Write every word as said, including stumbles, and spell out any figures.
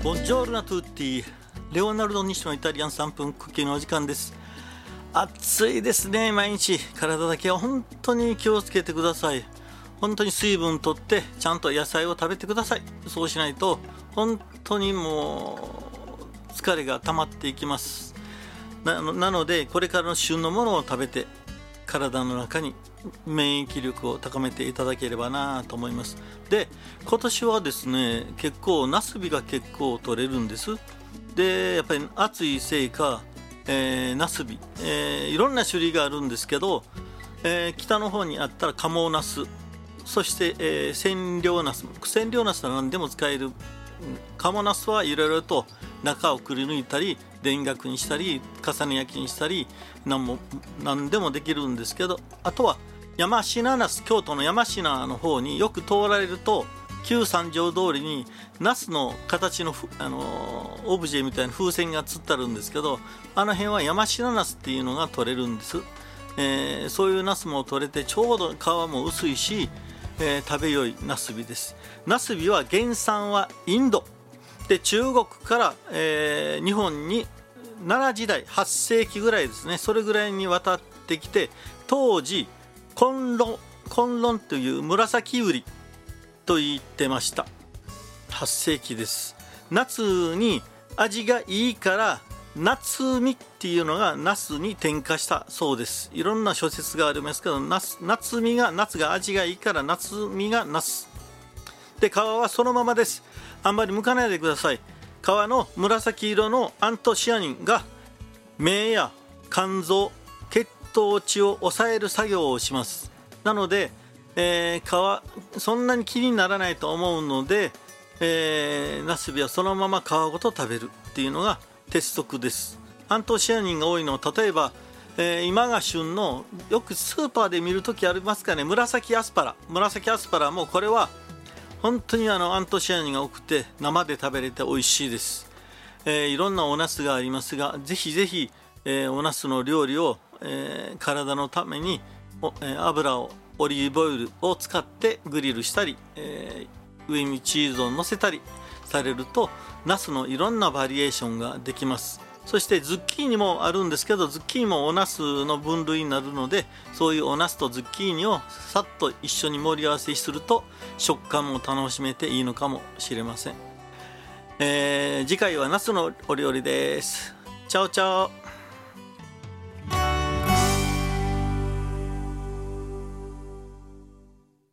ボンジョルナトゥーティー、レオナルド西のイタリアンさんぷんクッキーのお時間です。暑いですね。毎日体だけは本当に気をつけてください。本当に水分とってちゃんと野菜を食べてください。そうしないと本当にもう疲れが溜まっていきます。 な, なのでこれからの旬のものを食べて体の中に免疫力を高めていただければなと思います。で、今年はですね、結構ナスビが結構取れるんです。で、やっぱり暑いせいか、えー、ナスビ、えー、いろんな種類があるんですけど、えー、北の方にあったらカモナス、そして、えー、千両ナス、千両ナスは何でも使える。カモナスはいろいろと中をくり抜いたり田楽にしたり重ね焼きにしたり何も何でもできるんですけど、あとは山科ナス、京都の山科の方によく通られると旧三条通りにナスの形の、あのー、オブジェみたいな風船がつってあるんですけど、あの辺は山科ナスっていうのが取れるんです。えー、そういうナスも取れてちょうど皮も薄いし、えー、食べよいナスビです。ナスビは原産はインドで、中国から、えー、日本に奈良時代はっせいきぐらいですね、それぐらいに渡ってきて、当時コンロンコンロンという紫ウリと言ってました。はっせいきです。夏に味がいいから夏実っていうのがナスに転化したそうです。いろんな諸説がありますけど、夏実が夏が味がいいから夏実がナスで、皮はそのままです。あんまり剥かないでください。皮の紫色のアントシアニンが目や肝臓、血糖値を抑える作業をします。なので、えー、皮そんなに気にならないと思うので、えー、ナスビはそのまま皮ごと食べるっていうのが鉄則です。アントシアニンが多いのは、例えば、えー、今が旬のよくスーパーで見るときありますかね、紫アスパラ。紫アスパラもこれは本当にあのアントシアニンが多くて生で食べれて美味しいです。えー、いろんなおナスがありますが、ぜひぜひ、えー、おナスの料理を、えー、体のためにお、えー、油をオリーブオイルを使ってグリルしたり、えー、上にチーズを乗せたりされるとナスのいろんなバリエーションができます。そしてズッキーニもあるんですけど、ズッキーニもおナスの分類になるので、そういうおナスとズッキーニをさっと一緒に盛り合わせすると食感も楽しめていいのかもしれません。えー、次回はナスのお料理です。チャオチャオ。